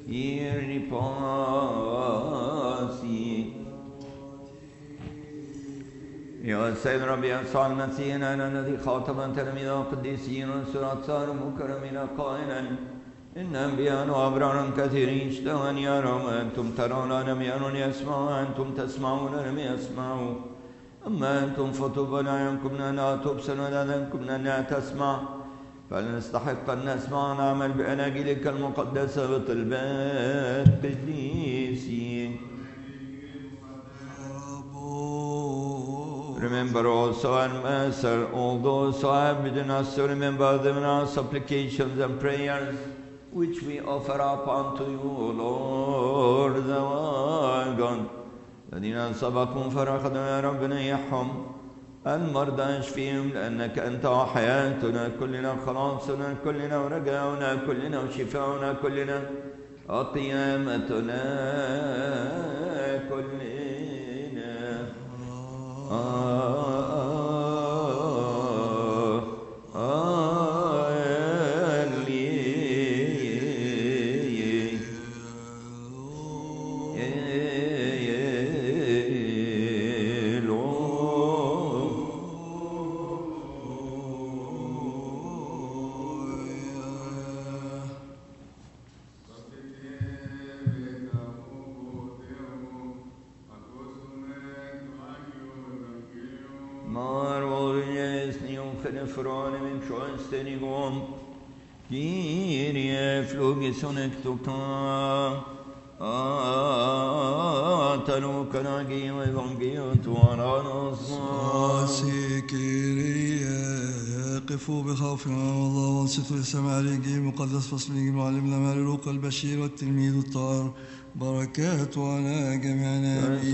ieri pasi. يا سيد ربي يسوع المسيح أنا الذي خاطب تلاميذ القديسين والسراة صاروا مكرمين قائلا إن أنبياء وأبرار كثيرين اشتهوا أن يروا وأنتم ترون لم يروا يسمعوا وأنتم تسمعون لم يسمعوا أما أنتم فطوبى لأعينكم أن لا تبصر ولأذانكم أن لا تسمع فلنستحق أن نسمع ونعمل بأناجيلك المقدسة بطلبات قديسين. Remember also and answer all those who have bidden us to remember them in our supplications and prayers, which we offer up unto you, Lord our God. الذين سبقوا فرقدوا يا رب نيحهم، المرضى اشفيهم، لأنك أنت وحياتنا كلنا، خلاصنا كلنا، ورجاؤنا كلنا، وشفاؤنا كلنا، وقيامتنا كلنا. Kyrie flogisson ektoka atalo kanagi و evangelium tuaranos Kyrie قفوا بخوف من الله وانصتوا لسماع الإنجيل المقدس فصل الإنجيل معلمنا ماري لوقا البشير والتلميذ الطاهر بركات على جميعنا آمين.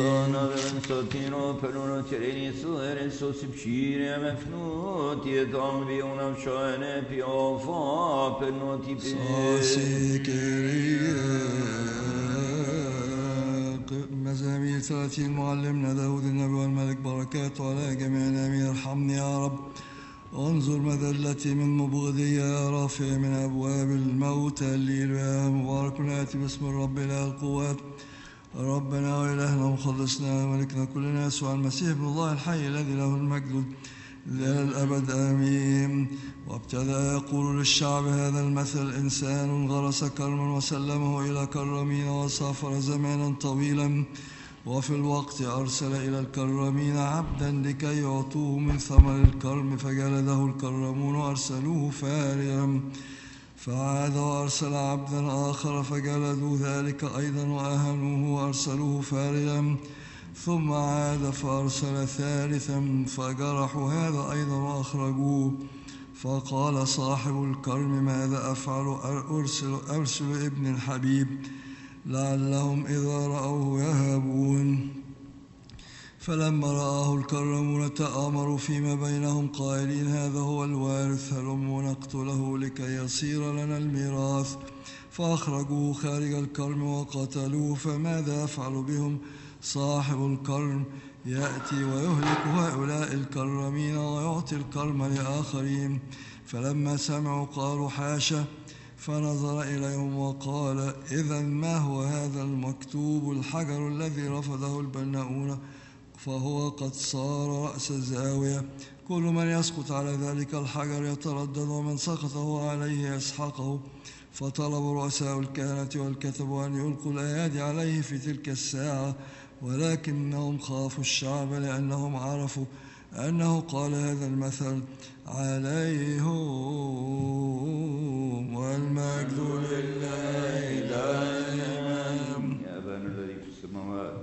مزامير 30 معلمنا داود النبي والملك بركات على جميعنا آمين. ارحمني يا رب، انظر مذلتي من مبغضي يا رافع من أبواب الموت الليل يا مبارك آتي باسم الرب إله القوات ربنا وإلهنا ومخلصنا وملكنا كلنا يسوع المسيح ابن الله الحي الذي له المجد إلى الأبد آمين. وابتدأ يقول للشعب هذا المثل: إنسان غرس كرما وسلمه إلى كرمين وسافر زمانا طويلا، وفي الوقت أرسل إلى الكرمين عبدا لكي يعطوه من ثمر الكرم، فجلده الكرمون وأرسلوه فارغا. فعاد وأرسل عبدا آخر فجلدوا ذلك أيضا وأهنوه وأرسلوه فارغا. ثم عاد فأرسل ثالثا فجرحوا هذا أيضا وأخرجوه. فقال صاحب الكرم: ماذا أفعل؟ أرسل ابن الحبيب لعلهم إذا رأوه يهابون. فلما رآه الكرمون تآمروا فيما بينهم قائلين: هذا هو الوارث، هلموا نقتله لكي يصير لنا الميراث. فأخرجوه خارج الكرم وقتلوه. فماذا يفعل بهم صاحب الكرم؟ يأتي ويهلك هؤلاء الكرمين ويعطي الكرم لآخرين. فلما سمعوا قالوا: حاشا. فنظر إليهم وقال: إذن ما هو هذا المكتوب؟ الحجر الذي رفضه البناؤون فهو قد صار رأس الزاوية. كل من يسقط على ذلك الحجر يتردد، ومن سقط هو عليه يسحقه. فطلب رؤساء الكهنة والكتبة أن يلقوا الأيادي عليه في تلك الساعة، ولكنهم خافوا الشعب لأنهم عرفوا أنه قال هذا المثل عليهم. والمجد لله دائما. يا أبانا الذي في السماوات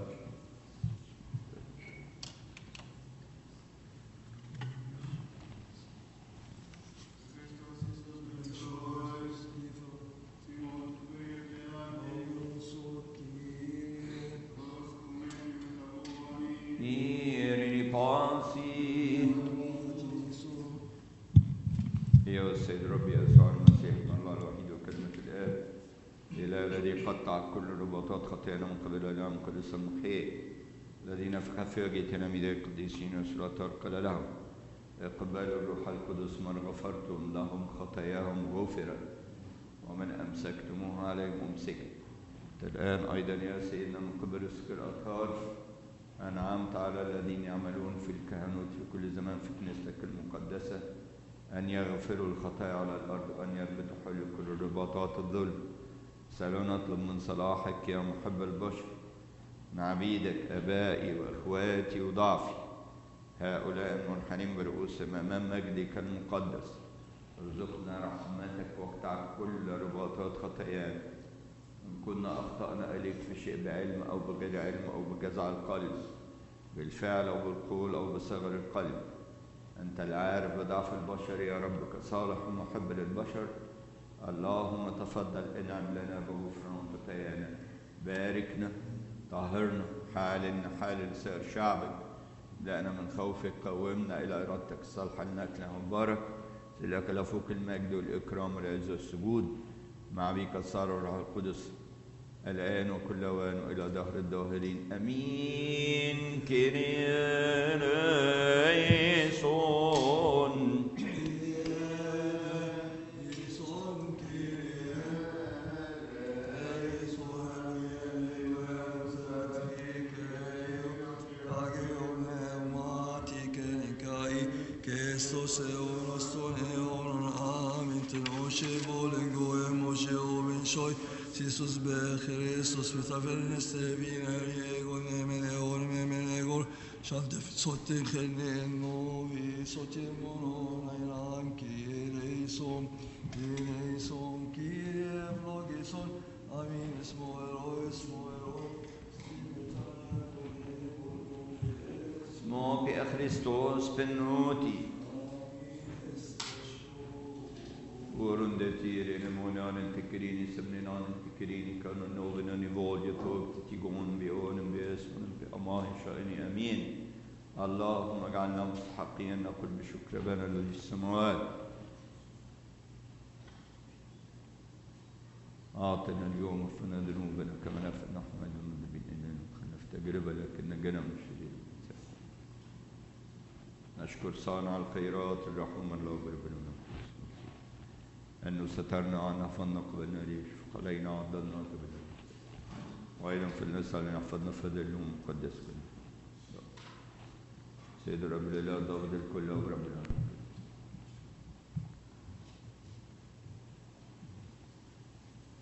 السيد ربي يسوع المسيح ابن الله الوحيد وكلمة الآب الإله الذي قطع كل رباطات خطايانا من قبل الإله المقدس المحيي الذي نفخ في وجه تلاميذه القديسين والسلاطات قال لهم: اقبلوا الروح القدس، من غفرتم لهم خطاياهم غفرت، ومن أمسكتموها عليهم أمسكت. الآن أيضا يا سيدنا من قبل السكر الأطهار أنعمت على الذين يعملون في الكهنوت في كل زمان في كنيستك المقدسة أن يغفروا الخطايا على الأرض وأن يربطوا حل كل رباطات الظلم. سألوا نطلب من صلاحك يا محب البشر من عبيدك آبائي وإخواتي وضعفي هؤلاء المنحنين برؤوسهم أمام مجدك المقدس. ارزقنا رحمتك واقطع كل رباطات خطايانا. إن كنا أخطأنا إليك في شيء بعلم أو بغير علم أو بجزع القلب بالفعل أو بالقول أو بصغر القلب، أنت العارف بضعف البشر يا رب كصالح ومحب للبشر. اللهم تفضل انعم لنا بغفران خطايانا، باركنا طهرنا، حالنا حال سائر شعبك، لأنا من خوفك قومنا إلى إرادتك الصالحة لناك مبارك. لك لفوق المجد والإكرام والعز والسجود مع بك الصار والروح القدس الآن وكل أوان وإلى دهر الداهرين آمين. كيريا ليسون Jesus be Christus vi tar för nästa vina egor med egor shalt sotten khnen no vi sotten mono nairan kireison logison amin smoero اسمه بأخريستوس بنوتي ورندتي رنمونان التكريني سمنان التكريني كانوا نوغنا نيفول يطوب تتيقون بيون باسم بأماه شأني أمين. اللهم اجعلنا مستحقين نقول بشكر بنا الذي في السماوات. أعطنا اليوم وفنا ذنوبنا كما نغفر نحن المذنبين إننا ندخلنا في تجربة لكن نجنا من الشرير. نشكر صانع الخيرات الرحوم الله بربنا أنه سترنا عنا فلنقبلنا ليش وخلينا عضلنا قبلنا وأيضا في النساء لنحفظنا في هذا اليوم المقدس كله. سيد رب الإله ضابط الكل ورب العالمين.